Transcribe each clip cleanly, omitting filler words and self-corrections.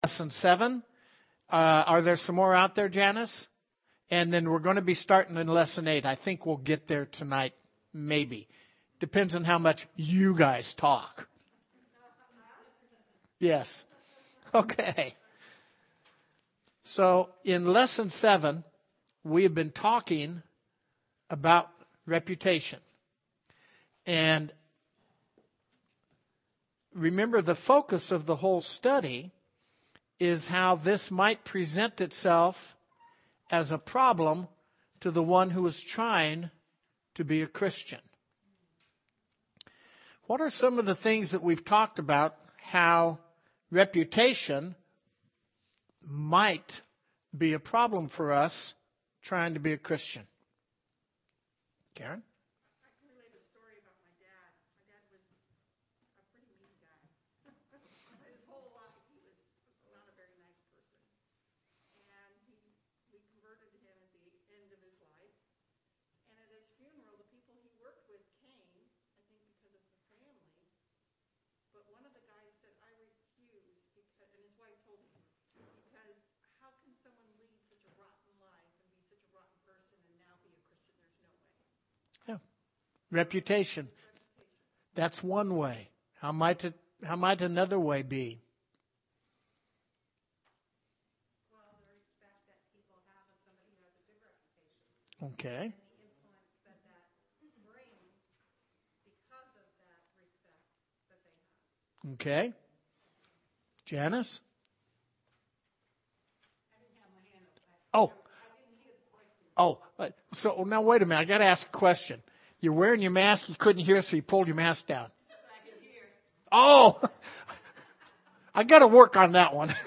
lesson 7. Are there some more out there, Janice? And then we're going to be starting in lesson 8. I think we'll get there tonight, maybe. Depends on how much you guys talk. Yes. Okay. So in lesson 7, we have been talking about reputation. And remember, the focus of the whole study is how this might present itself as a problem to the one who is trying to be a Christian. What are some of the things that we've talked about, how reputation might be a problem for us trying to be a Christian? Karen? I can relate a story about my dad. My dad was a pretty mean guy. His whole life he was not a very nice person. And we converted him at the end of his life. And at his funeral, the people he worked with came, I think because of the family. But one of the guys said, I refuse, because, and his wife told him, because how can someone lead such a rotten life and be such a rotten person and now be a Christian? There's no way. Yeah. Reputation. That's one way. How might another way be? Well, the respect that people have of somebody who has a good reputation. Okay. And the influence that brings because of that respect that they have. Okay. Janice? I didn't have my hand up. Oh. I didn't hear the question. So now wait a minute. I got to ask a question. You're wearing your mask. You couldn't hear, so you pulled your mask down. I could hear. Oh, I got to work on that one.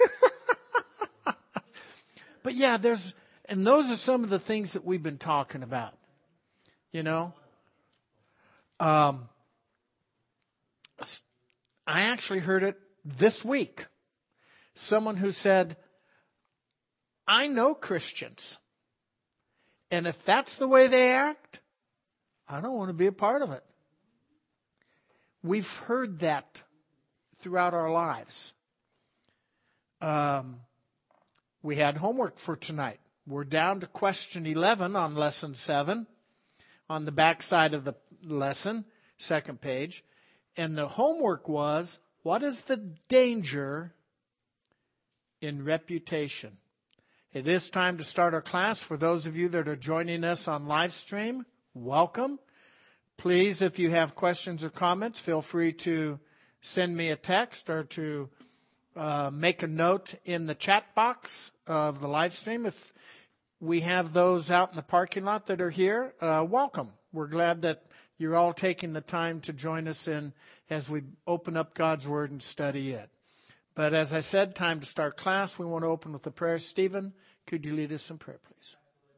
But yeah, those are some of the things that we've been talking about. You know, I actually heard it this week. Someone who said, I know Christians. And if that's the way they act, I don't want to be a part of it. We've heard that throughout our lives. We had homework for tonight. We're down to question 11 on lesson 7, on the back side of the lesson, second page. And the homework was, what is the danger in reputation? It is time to start our class. For those of you that are joining us on live stream, welcome. Please, if you have questions or comments, feel free to send me a text or to make a note in the chat box of the live stream. If we have those out in the parking lot that are here, welcome. We're glad that you're all taking the time to join us in as we open up God's Word and study it. But as I said, time to start class. We want to open with a prayer. Stephen, could you lead us in prayer, please?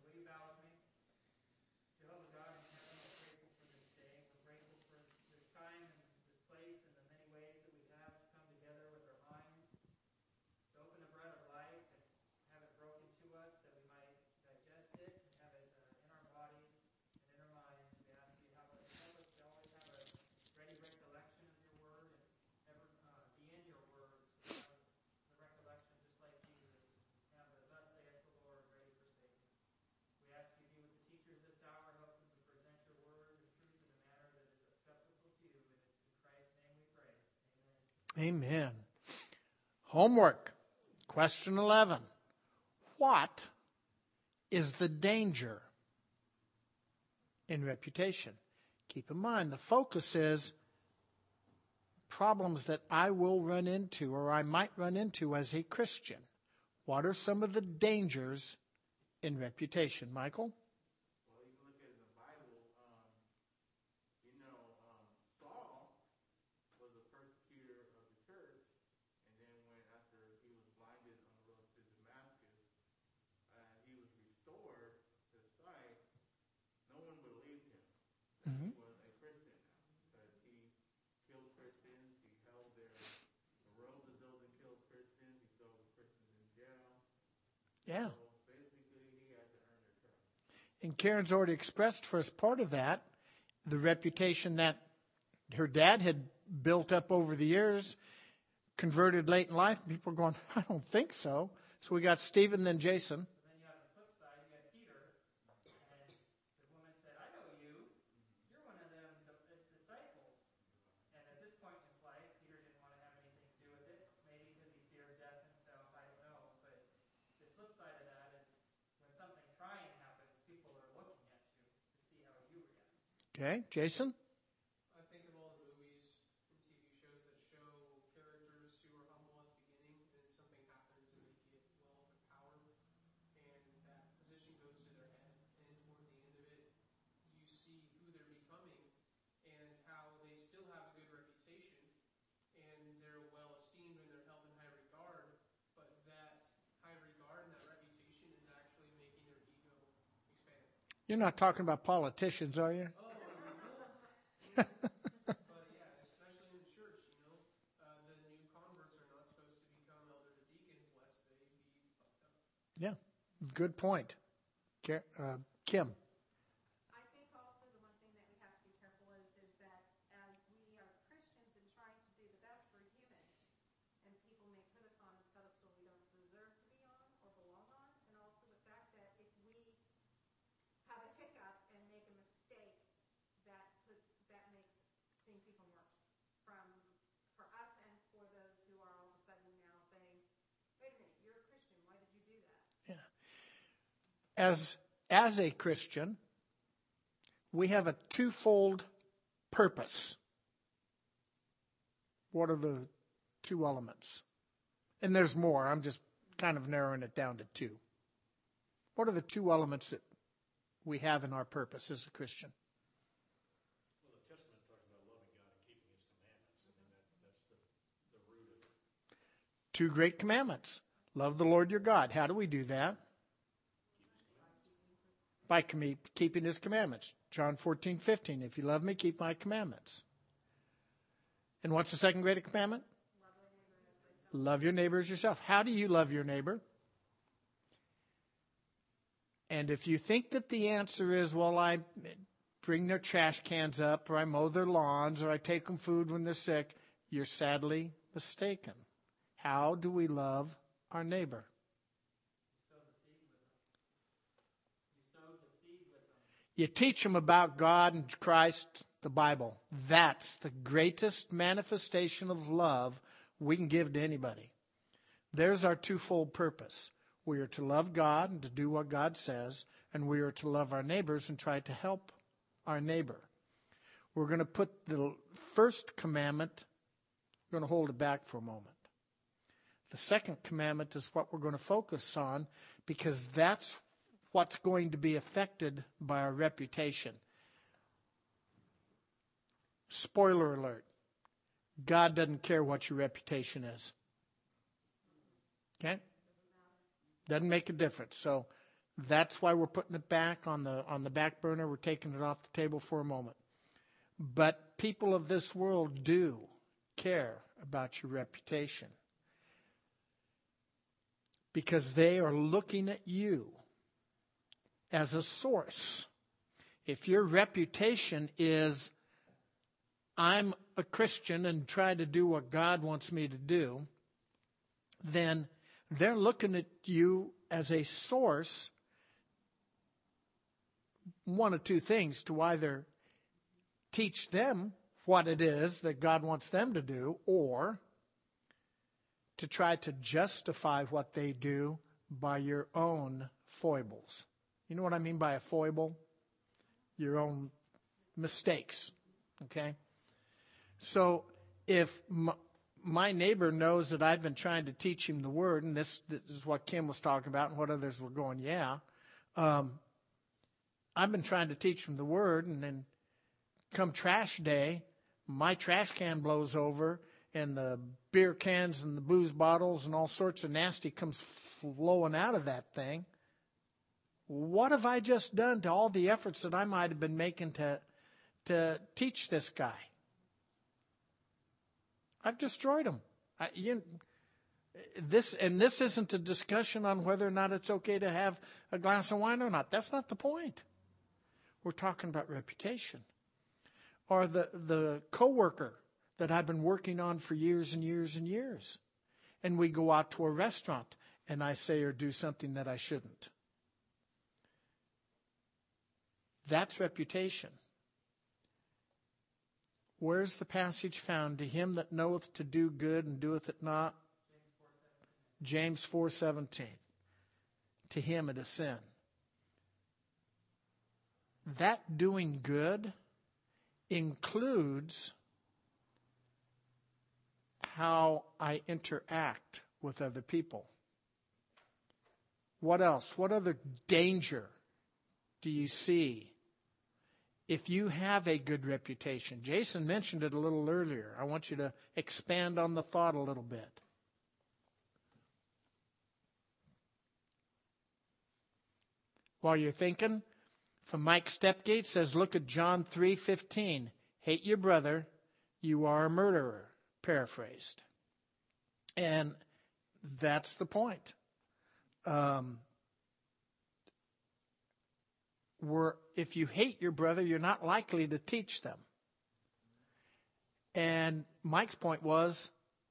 Amen. Homework. Question 11. What is the danger in reputation? Keep in mind, the focus is problems that I will run into or I might run into as a Christian. What are some of the dangers in reputation? Michael? Yeah. And Karen's already expressed for us part of that, the reputation that her dad had built up over the years. converted late in life. People are going, I don't think so. So we got Stephen, then Jason. Then you have the flip side, you had Peter, and the woman said, I know you. You're one of them disciples. And at this point in his life, Peter didn't want to have anything to do with it, maybe because he feared death himself, I don't know. But the flip side of that is when something trying happens, people are looking at you to see how you react. Okay, Jason? I think of all the movies and TV shows that show characters who are humble at the beginning, and then something happens and they get wealth or power, and that position goes to their head. And toward the end of it, you see who they're becoming and how they still have a good reputation, and they're well esteemed and they're held in high regard, but that high regard and that reputation is actually making their ego expand. You're not talking about politicians, are you? But yeah, especially in the church, the new converts are not supposed to become elders or deacons lest they be puffed up. Yeah, good point. Kim? I think also the one thing that we have to be careful of is that as we are Christians and trying to do the best, we're human. And people may put us on a pedestal we don't deserve to be on or belong on. And also the fact that if we have a hiccup and make a mistake, that makes things even worse for us and for those who are all of a sudden now saying, wait a minute, you're a Christian, why did you do that? As a Christian, we have a twofold purpose. What are the two elements? And there's more. I'm just kind of narrowing it down to two. What are the two elements that we have in our purpose as a Christian? Well, the Testament talks about loving God and keeping His commandments. I mean, that's the root of it. Two great commandments. Love the Lord your God. How do we do that? By keeping His commandments. John 14:15. If you love me, keep my commandments. And what's the second great commandment? Love your neighbor as yourself. How do you love your neighbor? And if you think that the answer is, well, I bring their trash cans up, or I mow their lawns, or I take them food when they're sick, you're sadly mistaken. How do we love our neighbor? You teach them about God and Christ, the Bible. That's the greatest manifestation of love we can give to anybody. There's our twofold purpose. We are to love God and to do what God says, and we are to love our neighbors and try to help our neighbor. We're going to put the first commandment, we're going to hold it back for a moment. The second commandment is what we're going to focus on, because that's what's going to be affected by our reputation. Spoiler alert. God doesn't care what your reputation is. Okay? Doesn't make a difference. So that's why we're putting it back on the back burner. We're taking it off the table for a moment. But people of this world do care about your reputation, because they are looking at you as a source. If your reputation is, I'm a Christian and try to do what God wants me to do, then they're looking at you as a source, one of two things, to either teach them what it is that God wants them to do, or to try to justify what they do by your own foibles. You know what I mean by a foible? Your own mistakes. Okay? So if my neighbor knows that I've been trying to teach him the Word, and this is what Kim was talking about and what others were going, I've been trying to teach him the Word, and then come trash day, my trash can blows over, and the beer cans and the booze bottles and all sorts of nasty comes flowing out of that thing. What have I just done to all the efforts that I might have been making to teach this guy? I've destroyed him. This isn't a discussion on whether or not it's okay to have a glass of wine or not. That's not the point. We're talking about reputation. Or the coworker that I've been working on for years and years and years. And we go out to a restaurant and I say or do something that I shouldn't. That's reputation. Where's the passage found? To him that knoweth to do good and doeth it not? James 4:17. To him it is sin. That doing good includes how I interact with other people. What else? What other danger do you see if you have a good reputation? Jason mentioned it a little earlier. I want you to expand on the thought a little bit. While you're thinking, from Mike Stepgate says, look at John 3:15. Hate your brother, you are a murderer. Paraphrased. And that's the point. If you hate your brother, you're not likely to teach them. And Mike's point was,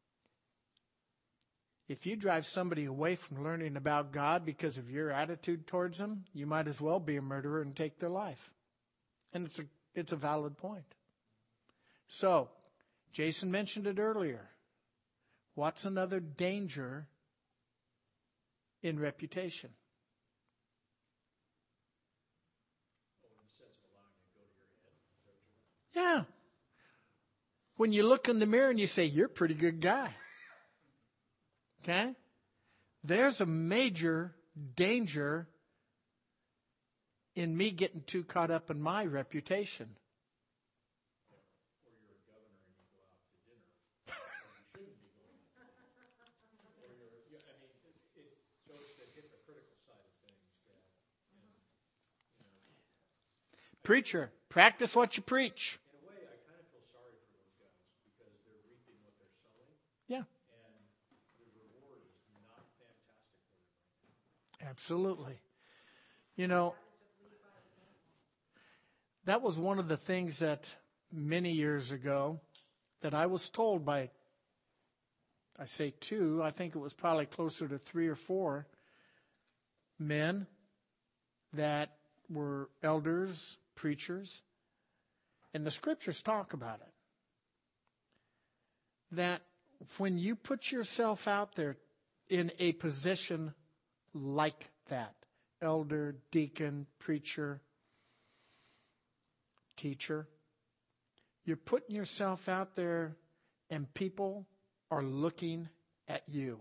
if you drive somebody away from learning about God because of your attitude towards them, you might as well be a murderer and take their life. And it's a valid point. So, Jason mentioned it earlier. What's another danger in reputation? Yeah. When you look in the mirror and you say, you're a pretty good guy. Okay? There's a major danger in me getting too caught up in my reputation. Or you're a governor and you go out to dinner. Or you shouldn't be going out to dinner. So it's the hypocritical side of things that, Preacher, practice what you preach. in a way, I kind of feel sorry for those guys because they're reaping what they're sowing. Yeah, And the reward is not fantastic for them. absolutely. That was one of the things that many years ago that I was told by, I say two, I think it was probably closer to 3 or 4 men that were elders, preachers, and the scriptures talk about it. That when you put yourself out there in a position like that, elder, deacon, preacher, teacher, you're putting yourself out there and people are looking at you.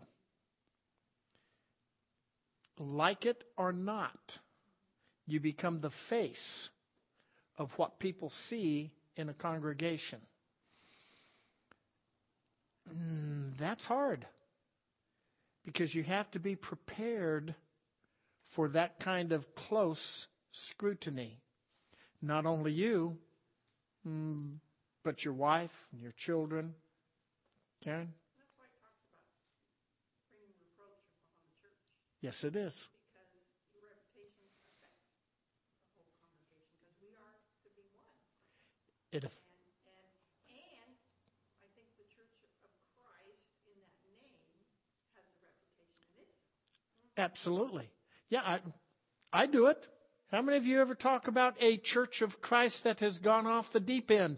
Like it or not, you become the face of what people see in a congregation. That's hard because you have to be prepared for that kind of close scrutiny. Not only you, but your wife and your children. Karen? That's why it talks about bringing reproach upon the church. Yes, it is. Because your reputation affects the whole congregation. Because we are to be one. It And I think the Church of Christ in that name has a reputation in itself. absolutely. Yeah, I do it. How many of you ever talk about a Church of Christ that has gone off the deep end?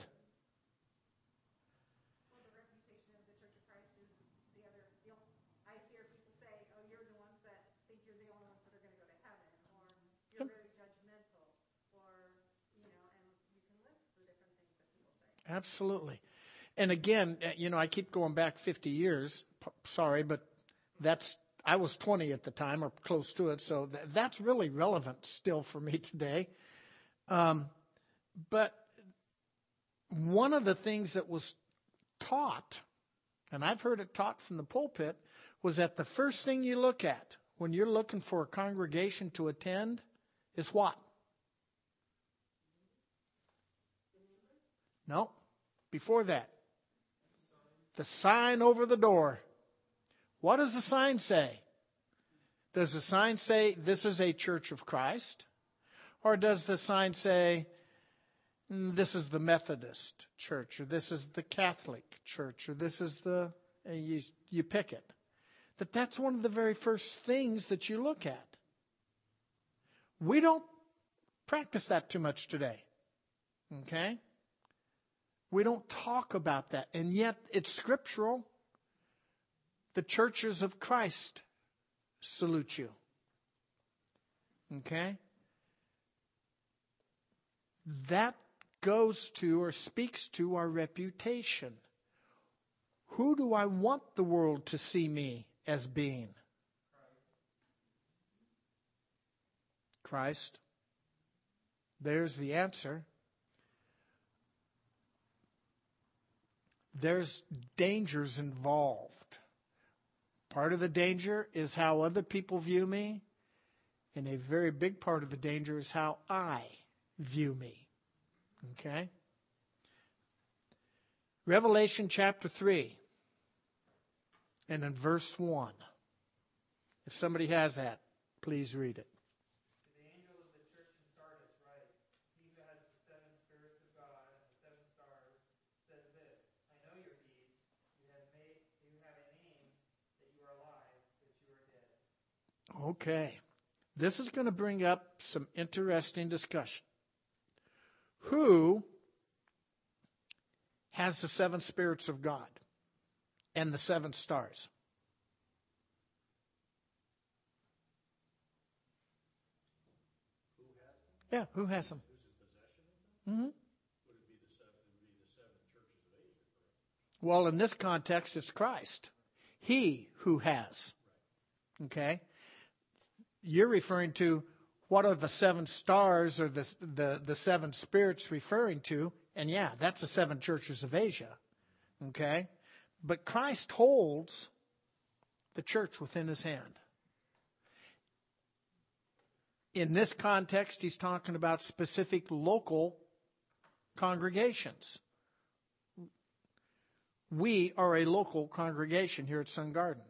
Well, the reputation of the Church of Christ is the other. I hear people say, "Oh, you're the ones that think you're the only ones that are going to go to heaven," or "You're very judgmental," or and you can list the different things that people say. Absolutely. And again, I keep going back 50 years. Sorry, but I was 20 at the time or close to it. So that's really relevant still for me today. But one of the things that was taught, and I've heard it taught from the pulpit, was that the first thing you look at when you're looking for a congregation to attend is what? No, before that. The sign over the door. What does the sign say? Does the sign say this is a Church of Christ? Or does the sign say this is the Methodist church, or this is the Catholic church, or this is the, you pick it. That's one of the very first things that you look at. We don't practice that too much today. Okay? We don't talk about that. And yet it's scriptural. The churches of Christ salute you. Okay? That goes to or speaks to our reputation. Who do I want the world to see me as being? Christ. There's the answer. There's dangers involved. Part of the danger is how other people view me, and a very big part of the danger is how I view me. Okay? Revelation chapter 3, and in verse 1. If somebody has that, please read it. To the angel of the church in Sardis write, he who has the seven spirits of God and the seven stars says this, I know your deeds. You have a name that you are alive, that you are dead. Okay. This is going to bring up some interesting discussion. Who has the seven spirits of God and the seven stars? Yeah, who has them? Mm-hmm. Well, in this context, it's Christ. He who has. Okay? You're referring to what are the seven stars or the seven spirits referring to? And yeah, that's the seven churches of Asia. Okay? But Christ holds the church within his hand. In this context, he's talking about specific local congregations. We are a local congregation here at Sun Garden.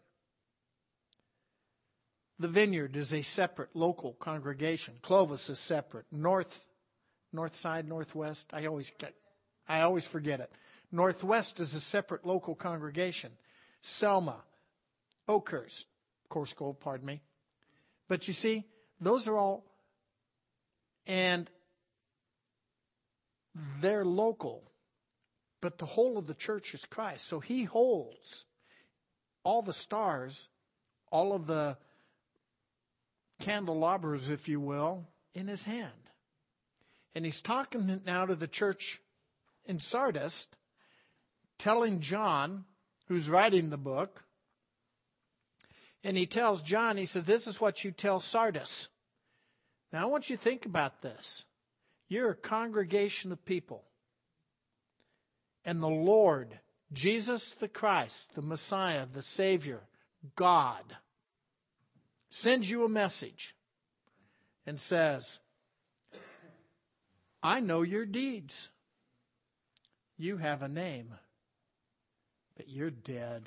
The Vineyard is a separate local congregation. Clovis is separate. North side, northwest. I always forget it. Northwest is a separate local congregation. Selma, Oakhurst, Coarse Gold, pardon me. But you see, those are all, and they're local. But the whole of the church is Christ. So he holds all the stars, all of the candelabras, if you will, in his hand. And he's talking now to the church in Sardis, telling John, who's writing the book, and he tells John, he says, this is what you tell Sardis. Now I want you to think about this. You're a congregation of people. And the Lord, Jesus the Christ, the Messiah, the Savior, God, sends you a message and says, I know your deeds. You have a name, but you're dead.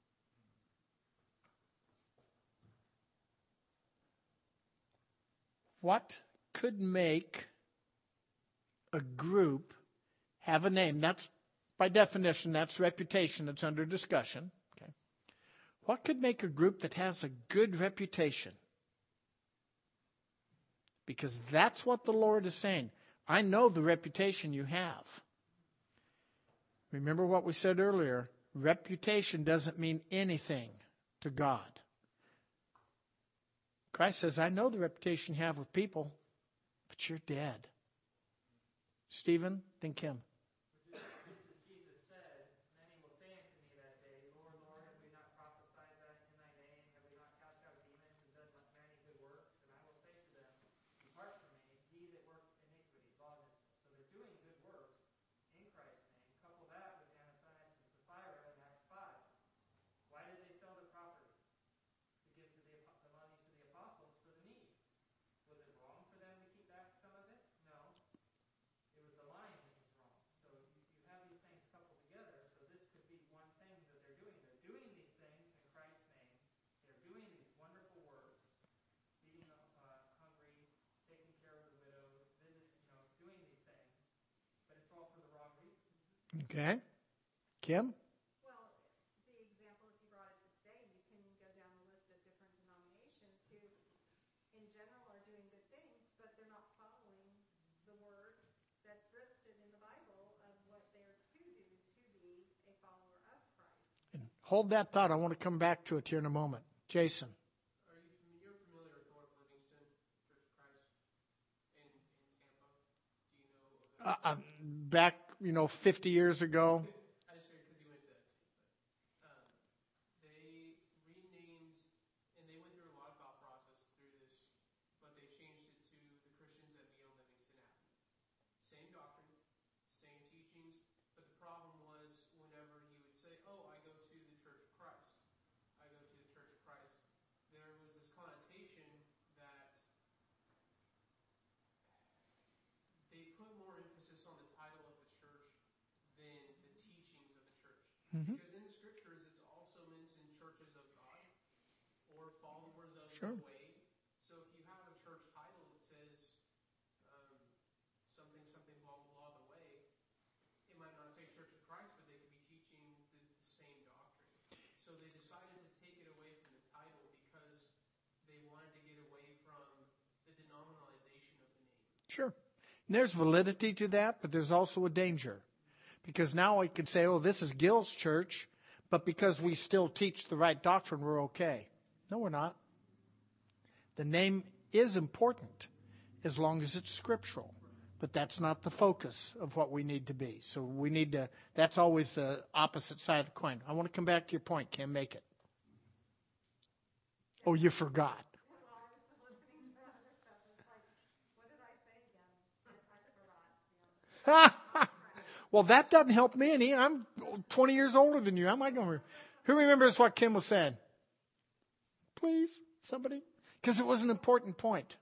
What could make a group have a name? That's, by definition, that's reputation that's under discussion. Okay. What could make a group that has a good reputation? Because that's what the Lord is saying. I know the reputation you have. Remember what we said earlier. Reputation doesn't mean anything to God. Christ says, I know the reputation you have with people, but you're dead. Stephen, then Kim. Jesus said, many will say unto me that day, Lord, Lord, have we not prophesied in thy name? Have we not cast out demons and done many good works? And I will say to them, depart from me, ye that work iniquity, lawlessness. So they're doing good works in Christ's name. Couple that with Ananias and Sapphira in Acts 5. Why did they sell their property? To give to the money to the apostles for the need. Was it wrong for them to keep back some of it? No. It was the lying that was wrong. Okay. Kim? Well, the example, if you brought it to today, you can go down the list of different denominations who, in general, are doing good things, but they're not following the word that's listed in the Bible of what they're to do to be a follower of Christ. And hold that thought. I want to come back to it here in a moment. Jason? You're familiar with North Livingston Church of Christ in Tampa? Do you know of it? Back, 50 years ago. I just figured because you went to FC. But they renamed, and they went through a lot of thought process through this, but they changed it to the Christians at Beyond Livingston Avenue. Same doctrine, same teachings, but the problem was whenever you would say, oh, I go to the Church of Christ. I go to the Church of Christ. There was this connotation that they put more emphasis on the title of the church than the teachings of the church. Mm-hmm. Because in the scriptures, it's also mentioned churches of God or followers of Sure. the way. So if you have a church title that says something, something, blah, blah, blah, the way, it might not say Church of Christ, but they could be teaching the same doctrine. So they decided to take it away from the title because they wanted to get away from the denominalization of the name. Sure. And there's validity to that, but there's also a danger. Because now I could say, oh, this is Gil's church, but because we still teach the right doctrine, we're okay. No, we're not. The name is important as long as it's scriptural. But that's not the focus of what we need to be. So we need to, that's always the opposite side of the coin. I want to come back to your point, Kim. Make it. Oh, you forgot. Well, I was listening to other stuff, and it's like, what did I say again? I forgot, to be honest. Well, that doesn't help me any. I'm 20 years older than you. How am I going to? Who remembers what Kim was saying? Please, somebody? Because it was an important point.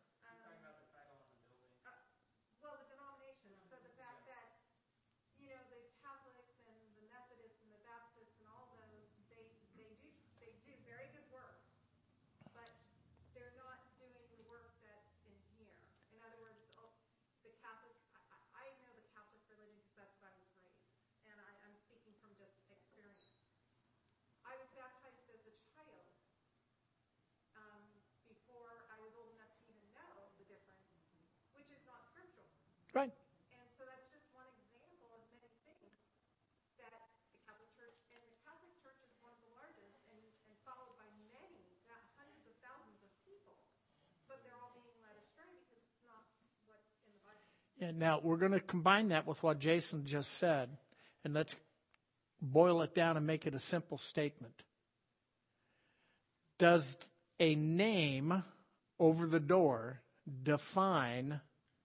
Well, the denominations. So the fact that, the Catholics and the Methodists and the Baptists and all those, they do very good work, but they're not doing the work that's in here. In other words, the Catholic, I know the Catholic religion because that's what I was raised, and I'm speaking from just experience. I was baptized as a child before I was old enough to even know the difference, which is not scriptural. Right. And so that's just one example of many things that the Catholic Church, and the Catholic Church is one of the largest and followed by many, hundreds of thousands of people, but they're all being led astray because it's not what's in the Bible. Yeah, now, we're going to combine that with what Jason just said, and let's boil it down and make it a simple statement. Does a name over the door define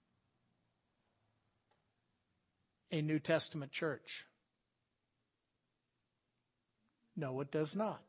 a New Testament church? No, it does not.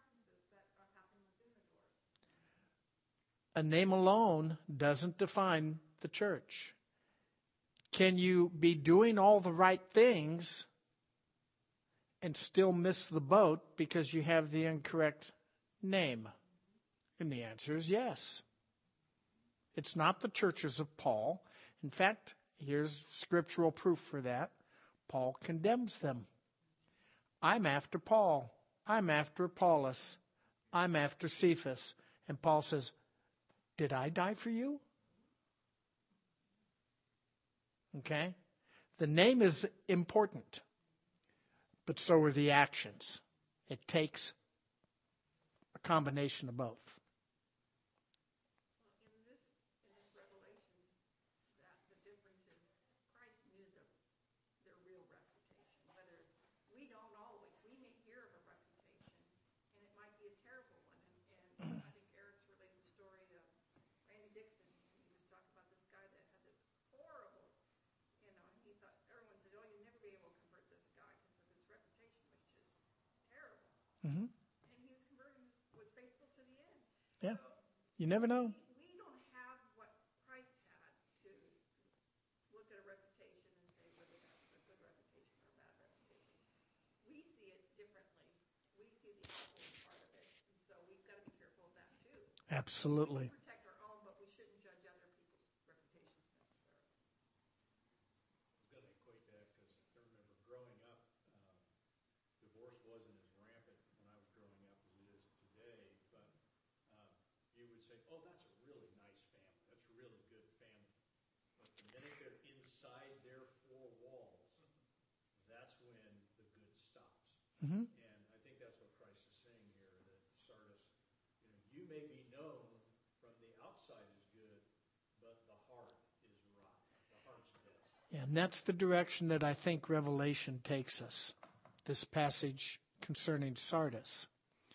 A name alone doesn't define the church. Can you be doing all the right things and still miss the boat because you have the incorrect name? And the answer is yes. It's not the churches of Paul. In fact, here's scriptural proof for that. Paul condemns them. I'm after Paul. I'm after Apollos. I'm after Cephas. And Paul says, did I die for you? Okay? The name is important, but so are the actions. It takes a combination of both. In this Revelations, that the difference is Christ knew their real reputation. Whether we don't always, we may hear of a reputation, and it might be a terrible one. And I think Eric's related the story of Randy Dixon. He was talking about this guy that had this horrible, he thought everyone said, "Oh, you'll never be able to convert this guy because of his reputation was just terrible." Mm-hmm. And he was converted, was faithful to the end. Yeah. So, You never know. we don't have what Christ had to look at a reputation and say whether that was a good reputation or a bad reputation. We see it differently. We see the outward part of it, and so we've got to be careful of that too. Absolutely. We protect our own, but we shouldn't judge other people's reputations necessarily. I was going to equate that because I remember growing up, think, oh, that's a really nice family. That's a really good family. But the minute they're inside their four walls, that's when the good stops. Mm-hmm. And I think that's what Christ is saying here, that Sardis, you may be known from the outside as good, but the heart is rotten. The heart's dead. And that's the direction that I think Revelation takes us, this passage concerning Sardis.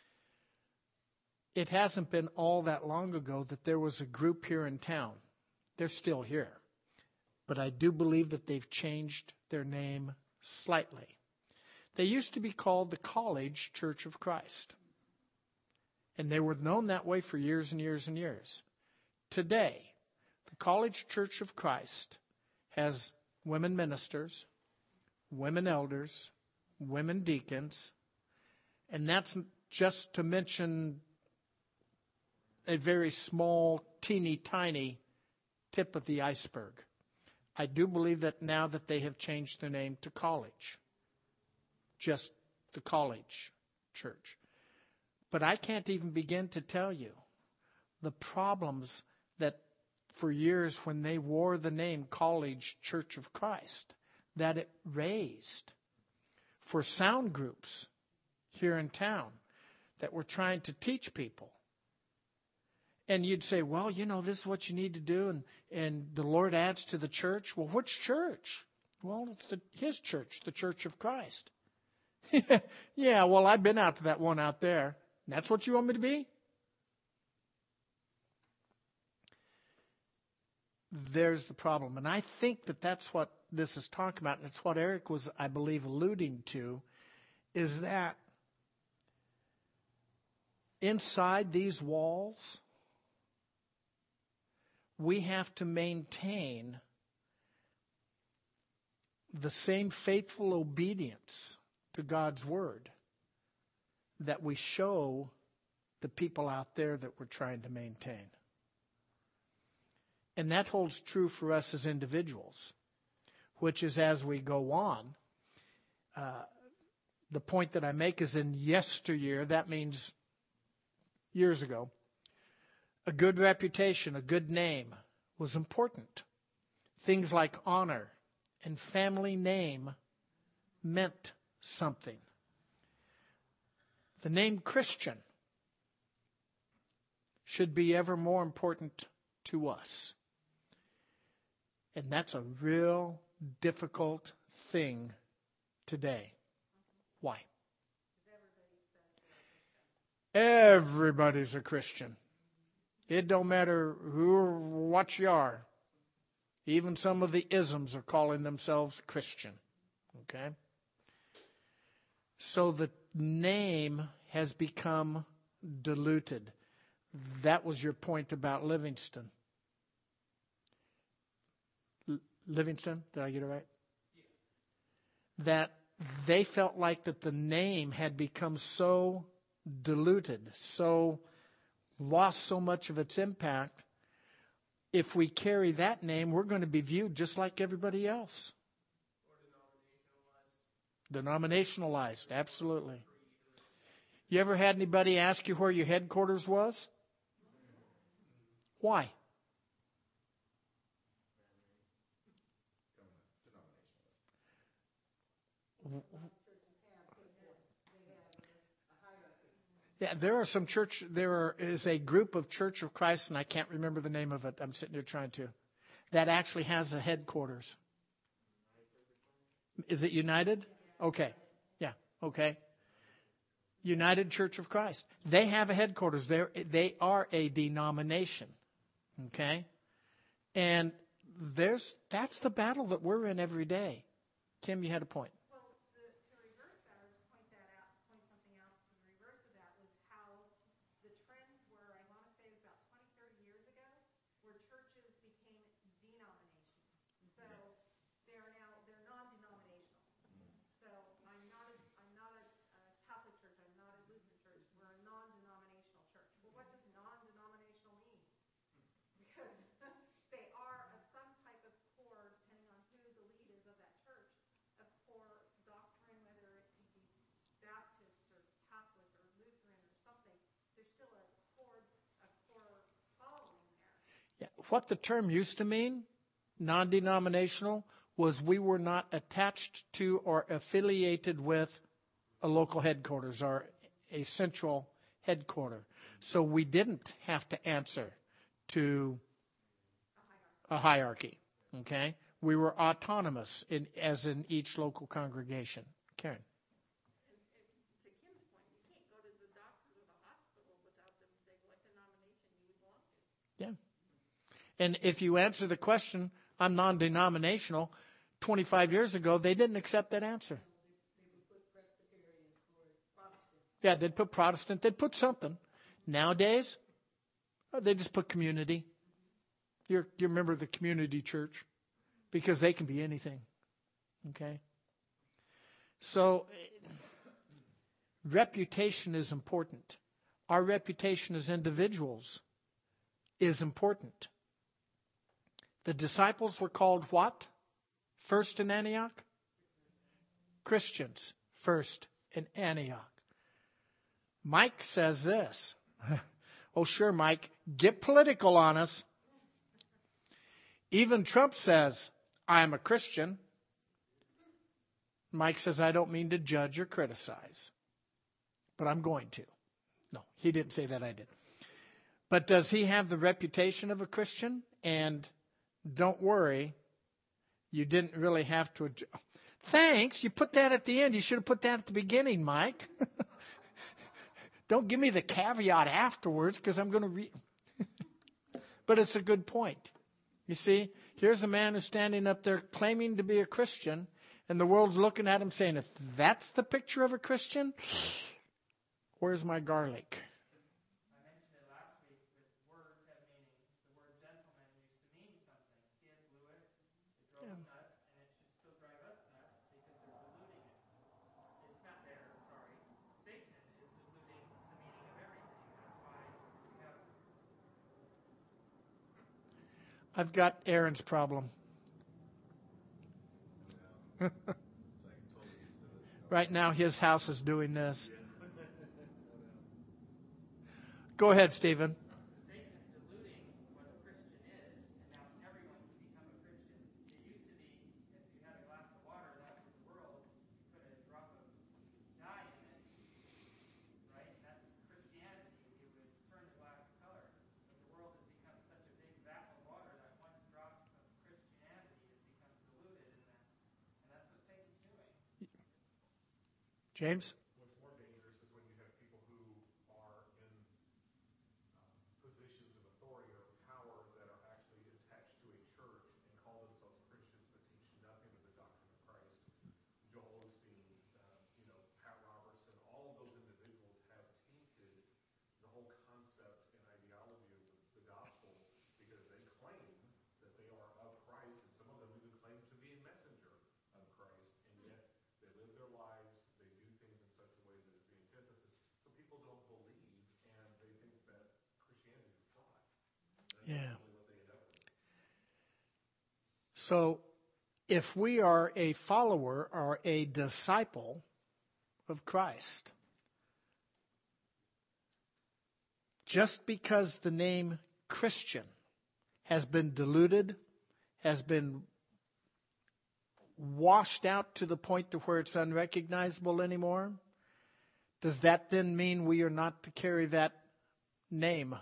It hasn't been all that long ago that there was a group here in town. They're still here. But I do believe that they've changed their name slightly. They used to be called the College Church of Christ. And they were known that way for years and years and years. Today, the College Church of Christ has women ministers, women elders, women deacons, and that's just to mention a very small, teeny tiny tip of the iceberg. I do believe that now that they have changed their name to College, just the College Church. But I can't even begin to tell you the problems that for years when they wore the name College Church of Christ, that it raised for sound groups here in town that were trying to teach people. And you'd say, well, this is what you need to do, and the Lord adds to the church. Well, which church? Well, it's His church, the Church of Christ. Yeah, well, I've been out to that one out there. And that's what you want me to be? There's the problem. And I think that that's what this is talking about, and it's what Eric was, I believe, alluding to, is that inside these walls, we have to maintain the same faithful obedience to God's Word that we show the people out there that we're trying to maintain. And that holds true for us as individuals, which is as we go on. The point that I make is in yesteryear, that means years ago, a good reputation, a good name was important. Things like honor and family name meant something. The name Christian should be ever more important to us. And that's a real difficult thing today. Why? Everybody's a Christian. It don't matter who or what you are. Even some of the isms are calling themselves Christian. Okay? So the name has become diluted. That was your point about Livingston. Livingston, did I get it right? Yeah. That they felt like that the name had become so diluted, so lost so much of its impact. If we carry that name, we're going to be viewed just like everybody else. Or denominationalized, absolutely. You ever had anybody ask you where your headquarters was? Why? Yeah, there is a group of Church of Christ, and I can't remember the name of it. I'm sitting here trying to. That actually has a headquarters. Is it United? Okay. Yeah, okay. United Church of Christ. They have a headquarters. They are a denomination. Okay? And that's the battle that we're in every day. Kim, you had a point. what the term used to mean, non-denominational, was we were not attached to or affiliated with a local headquarters or a central headquarter. So we didn't have to answer to a hierarchy. Okay? We were autonomous as in each local congregation. Karen. And to Kim's point, you can't go to the doctor or the hospital without them saying what denomination you belong to. Yeah. And if you answer the question, I'm non-denominational, 25 years ago, they didn't accept that answer. Yeah, they'd put Protestant. They'd put something. Nowadays, they just put community. You're a member of the community church because they can be anything. Okay? So, reputation is important. Our reputation as individuals is important. The disciples were called what? First in Antioch? Christians first in Antioch. Mike says this. Oh, sure, Mike, get political on us. Even Trump says, I'm a Christian. Mike says, I don't mean to judge or criticize, but I'm going to. No, he didn't say that, I did. But does he have the reputation of a Christian? And don't worry, you didn't really have to. Thanks, you put that at the end. You should have put that at the beginning, Mike. Don't give me the caveat afterwards because I'm going to read. But it's a good point. You see, here's a man who's standing up there claiming to be a Christian, and the world's looking at him saying, if that's the picture of a Christian, where's my garlic? I mentioned it last week with words have meanings. The word gentleman used to mean something. C.S. Lewis, it drove him nuts, and it should still drive us nuts because they're diluting it. It's not there, sorry. Satan is diluting the meaning of everything. That's why we have. I've got Aaron's problem. Right now, his house is doing this. Go ahead, Stephen. Satan is diluting what a Christian is, and now everyone can become a Christian. It used to be, if you had a glass of water, that was the world. You put a drop of dye in it, right? And that's Christianity. It would turn the glass color. But the world has become such a big vat of water that one drop of Christianity has become diluted in that. And that's what Satan's doing. James? What's more dangerous is when you have people who are in positions of authority or power that are actually attached to a church and call themselves Christians but teach nothing of the doctrine of Christ. Joel Osteen, Pat Robertson, all of those individuals have tainted the whole concept and ideology of the gospel because they claim that they are of Christ, and some of them even claim to be a messenger of Christ, and yet they live their lives, they do things in such a way that is the antithesis, so people don't believe, and they think that Christianity is a fraud. And Yeah. that's really what they end up with. So, if we are a follower or a disciple of Christ, just because the name Christian has been diluted, has been washed out to the point to where it's unrecognizable anymore, does that then mean we are not to carry that name?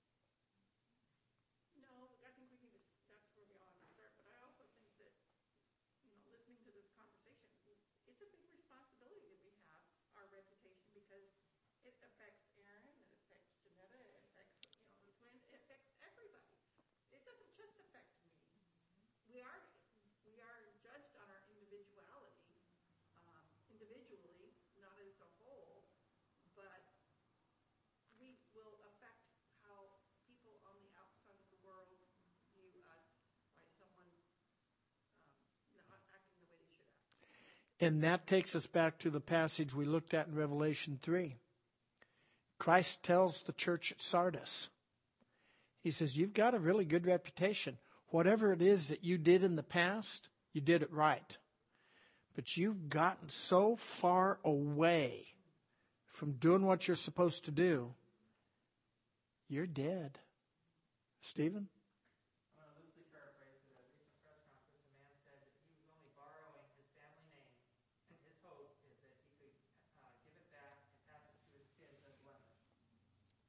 No, I think we need to, that's where we all have to start. But I also think that, listening to this conversation, it's a big responsibility that we have, our reputation, because it affects Aaron, it affects Janetta, it affects, the twin, it affects everybody. It doesn't just affect me. We are judged on our individuality, individually, not as a whole, but we will affect how people on the outside of the world view us by someone not acting the way they should act. And that takes us back to the passage we looked at in Revelation 3. Christ tells the church at Sardis, he says, you've got a really good reputation. Whatever it is that you did in the past, you did it right. But you've gotten so far away from doing what you're supposed to do, you're dead. Stephen?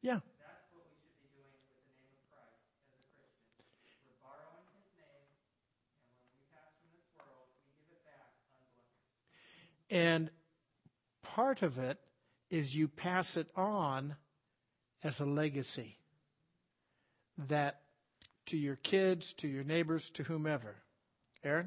Yeah. That's what we should be doing with the name of Christ as a Christian. We're borrowing his name, and when we pass from this world, we give it back unblemished. And part of it is you pass it on as a legacy. That to your kids, to your neighbors, to whomever. Aaron?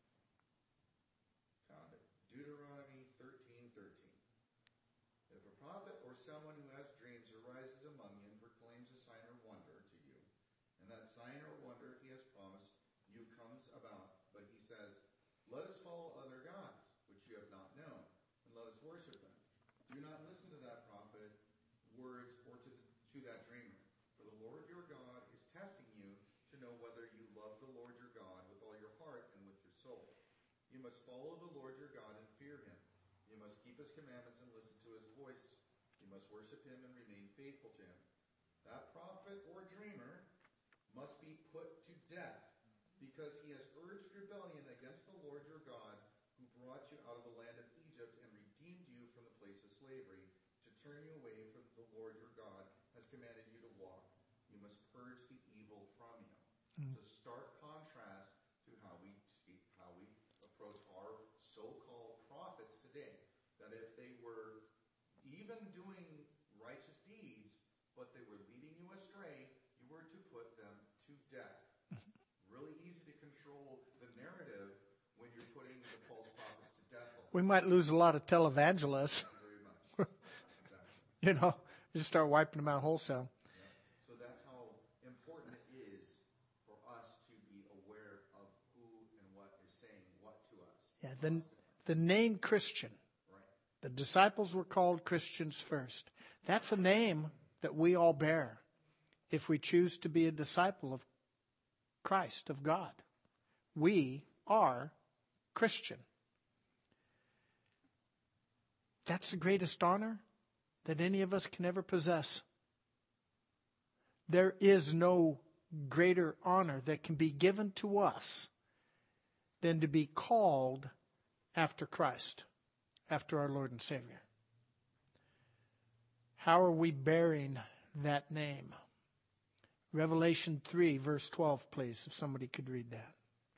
Found it. Deuteronomy 13:13. If a prophet or someone who has dreams arises among you and proclaims a sign or wonder to you, and that sign or wonder he has promised you comes about, but he says, let us follow other gods, which you have not known, and let us worship them. Do not listen to that prophet words or to that dreamer. For the Lord your God is testing you to know whether you love the Lord your God with all your heart and with your soul. You must follow the Lord your God and fear him. You must keep his commandments and listen to his voice. You must worship him and remain faithful to him. That prophet or dreamer must be put to death because he has urged rebellion against the Lord your God, who brought you out of the land of Egypt and redeemed you from the place of slavery, to turn you away from the Lord your God has commanded you to walk. You must purge the evil from you. It's a stark contrast to how we approach our so-called prophets today. That if they were even doing righteous deeds, but they were leading you astray, you were to put them to death. Really easy to control the narrative when you're putting the false prophets to death. We might lose a lot of televangelists. Very much. Exactly. You know, just start wiping them out wholesale. So that's how important it is for us to be aware of who and what is saying what to us. Yeah, the name Christian. Right. The disciples were called Christians first. That's a name that we all bear if we choose to be a disciple of Christ, of God. We are Christian. That's the greatest honor that any of us can ever possess. There is no greater honor that can be given to us than to be called after Christ, after our Lord and Savior. How are we bearing that name? Revelation 3, verse 12, please, if somebody could read that.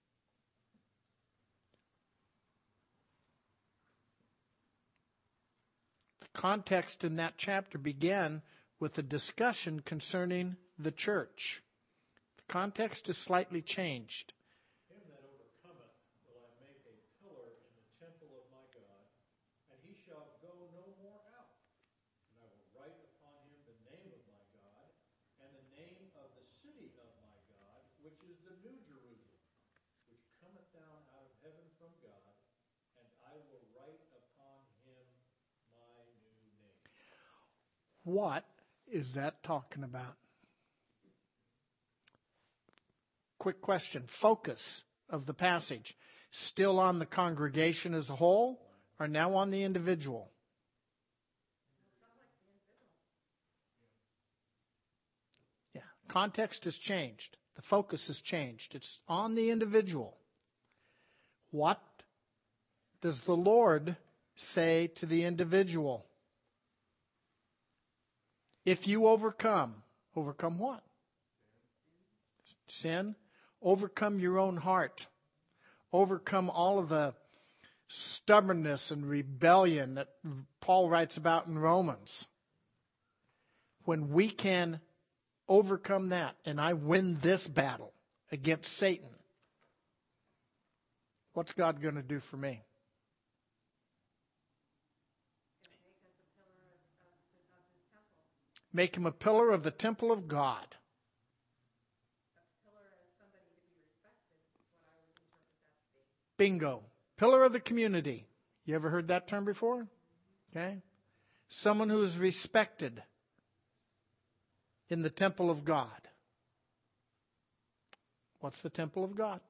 The context in that chapter began with a discussion concerning the church. The context is slightly changed. Him that overcometh will I make a pillar in the temple of my God, and he shall go no more out. And I will write upon him the name of my God, and the name of the city of my God, which is the New Jerusalem, which cometh down out of heaven from God, and I will write upon him my new name. What is that talking about? Quick question. Focus of the passage. Still on the congregation as a whole, or now on the individual? Yeah. Context has changed. The focus has changed. It's on the individual. What does the Lord say to the individual? If you overcome what? Sin. Overcome your own heart. Overcome all of the stubbornness and rebellion that Paul writes about in Romans. When we can overcome that and I win this battle against Satan, what's God going to do for me? Make him a pillar of the temple of God. Bingo. Pillar of the community. You ever heard that term before? Okay. Someone who is respected in the temple of God. What's the temple of God?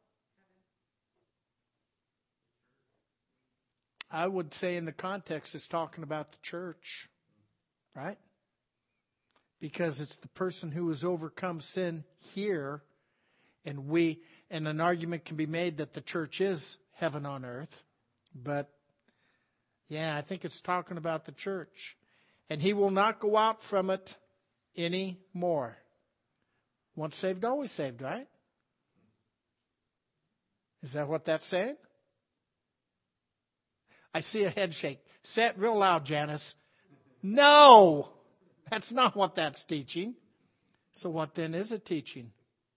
I would say in the context it's talking about the church. Right? Because it's the person who has overcome sin here, and an argument can be made that the church is heaven on earth, but yeah, I think it's talking about the church. And he will not go out from it anymore. Once saved, always saved, right? Is that what that's saying? I see a head shake. Say it real loud, Janice. No! That's not what that's teaching. So what then is it teaching?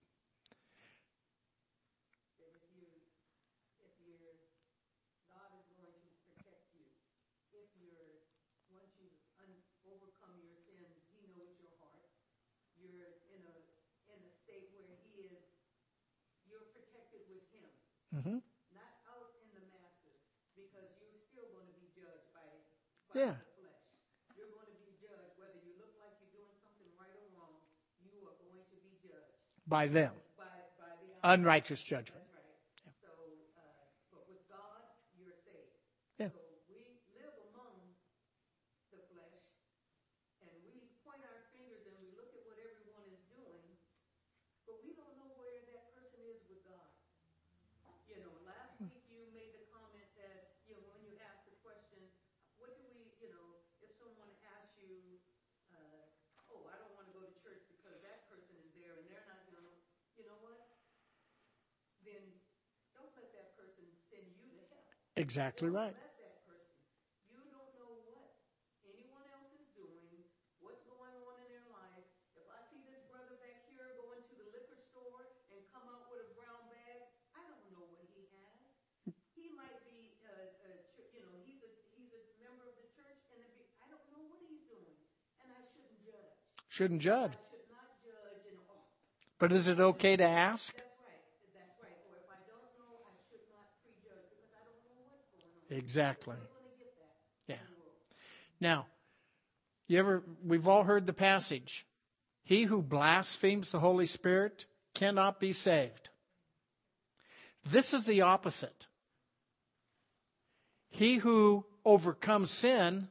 Mm-hmm. Not out in the masses, because you're still going to be judged by Yeah. the flesh. You're going to be judged whether you look like you're doing something right or wrong. You are going to be judged By them. by the Unrighteous judgment. That's right. So, but with God, you're saved. Yeah. So we live among the flesh, and we point our fingers and we look at what everyone is doing, but we don't know where that person is with God. You know, last week you made the comment that, you know, when you asked the question, what do we, you know, if someone asks you, oh, I don't want to go to church because that person is there and they're not going to, you know what? Then don't let that person send you to hell. Exactly right. Let that person. You don't know what anyone else is doing, what's going on in their life. If I see this brother back here going to the liquor store and come out with a brown bag, I don't know what he has. He might be, you know, he's a member of the church, and I don't know what he's doing, and I shouldn't judge. Shouldn't judge. I should not judge and But is it okay to ask? That's right. That's right. Or if I don't know, I should not prejudge because I don't know what's going on. Exactly. We're going to get that. Yeah. We will. Now, we've all heard the passage. He who blasphemes the Holy Spirit cannot be saved. This is the opposite. He who overcomes sin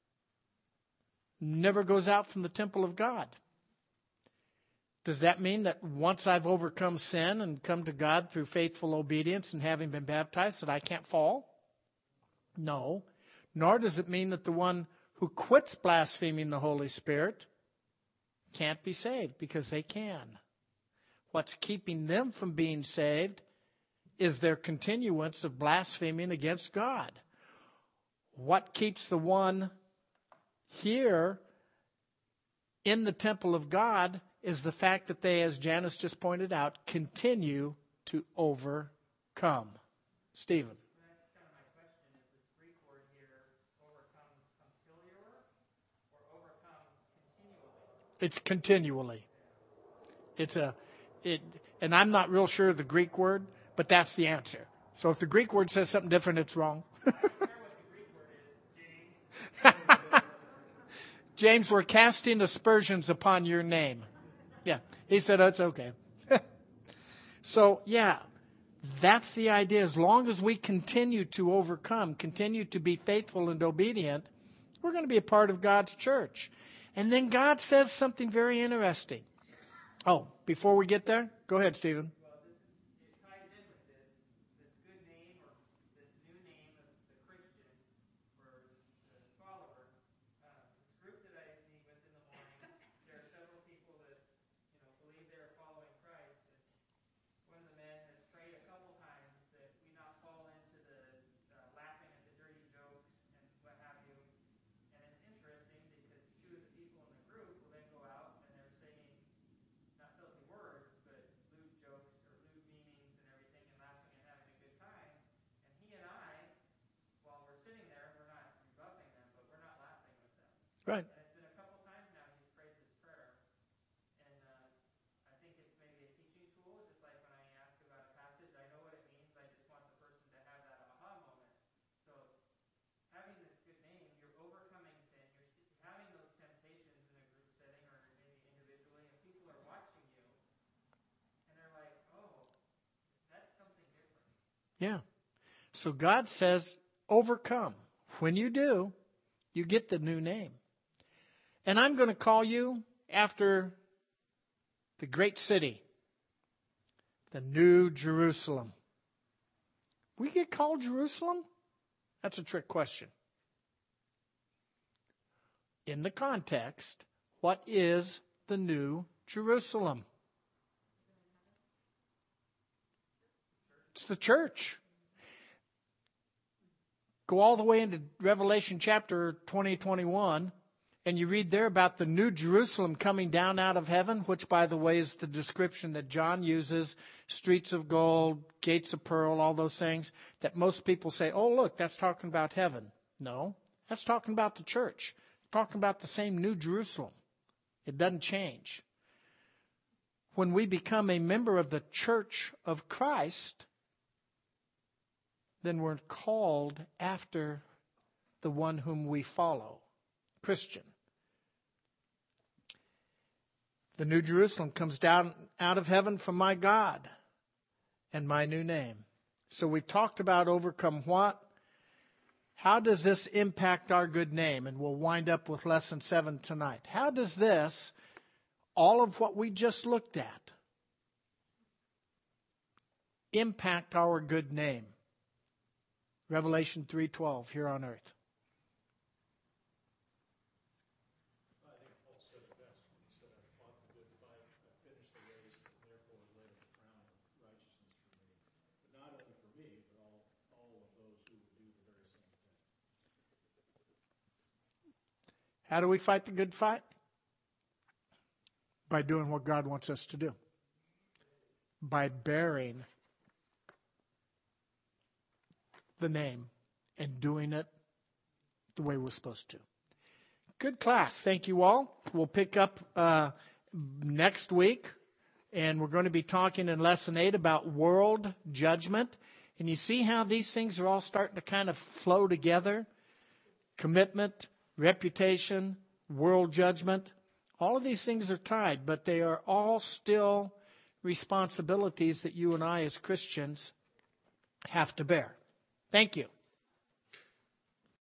never goes out from the temple of God. Does that mean that once I've overcome sin and come to God through faithful obedience and having been baptized that I can't fall? No. Nor does it mean that the one who quits blaspheming the Holy Spirit can't be saved, because they can. What's keeping them from being saved is their continuance of blaspheming against God. What keeps the one here in the temple of God is the fact that they, as Janice just pointed out, continue to overcome. Stephen. That's kind of my question. Is this Greek word here overcomes punctilior or overcomes continually? It's continually. And I'm not real sure of the Greek word, but that's the answer. So if the Greek word says something different, it's wrong. I don't care what the Greek word is, James. James, we're casting aspersions upon your name. Yeah, he said, that's okay. So, yeah, that's the idea. As long as we continue to overcome, continue to be faithful and obedient, we're going to be a part of God's church. And then God says something very interesting. Oh, before we get there, go ahead, Stephen. Well, it ties in with this good name or this new name of the Christian or the follower. This group that I meet with in the mornings, there are several people that believe they're following Christ. And one of the men has prayed a couple times that we not fall into the laughing at the dirty jokes and what have you. And it's interesting because two of the people in the group will then go out and they're saying, not filthy words, but lewd jokes or lewd meanings and everything, and laughing and having a good time. And he and I, while we're sitting there, we're not rebuffing them, but we're not laughing with them. Right. And it's been a couple times now he's prayed this prayer. And I think it's maybe a teaching tool, just like when I ask about a passage, I know what it means, I just want the person to have that aha moment. So having this good name, you're overcoming sin, you're having those temptations in a group setting or maybe individually, and people are watching you, and they're like, oh, that's something different. Yeah. So God says, overcome. When you do, you get the new name. And I'm going to call you after the great city, the New Jerusalem. We get called Jerusalem? That's a trick question. In the context, what is the New Jerusalem? It's the church. Go all the way into Revelation chapter 20, 21, and you read there about the New Jerusalem coming down out of heaven, which, by the way, is the description that John uses, streets of gold, gates of pearl, all those things, that most people say, oh, look, that's talking about heaven. No, that's talking about the church. Talking about the same New Jerusalem. It doesn't change. When we become a member of the church of Christ, then we're called after the one whom we follow, Christian. The New Jerusalem comes down out of heaven from my God and my new name. So we've talked about overcome what? How does this impact our good name? And we'll wind up with lesson 7 tonight. How does this, all of what we just looked at, impact our good name? Revelation 3:12 here on earth. I think Paul said it best when he said, I fought the good fight, I finished the race, and therefore laid a crown of righteousness for me. But not only for me, but all of those who would do the very same thing. How do we fight the good fight? By doing what God wants us to do. By bearing the name and doing it the way we're supposed to. Good class. Thank you all. We'll pick up next week, and we're going to be talking in lesson 8 about world judgment. And you see how these things are all starting to kind of flow together? Commitment, reputation, world judgment. All of these things are tied, but they are all still responsibilities that you and I as Christians have to bear. Thank you.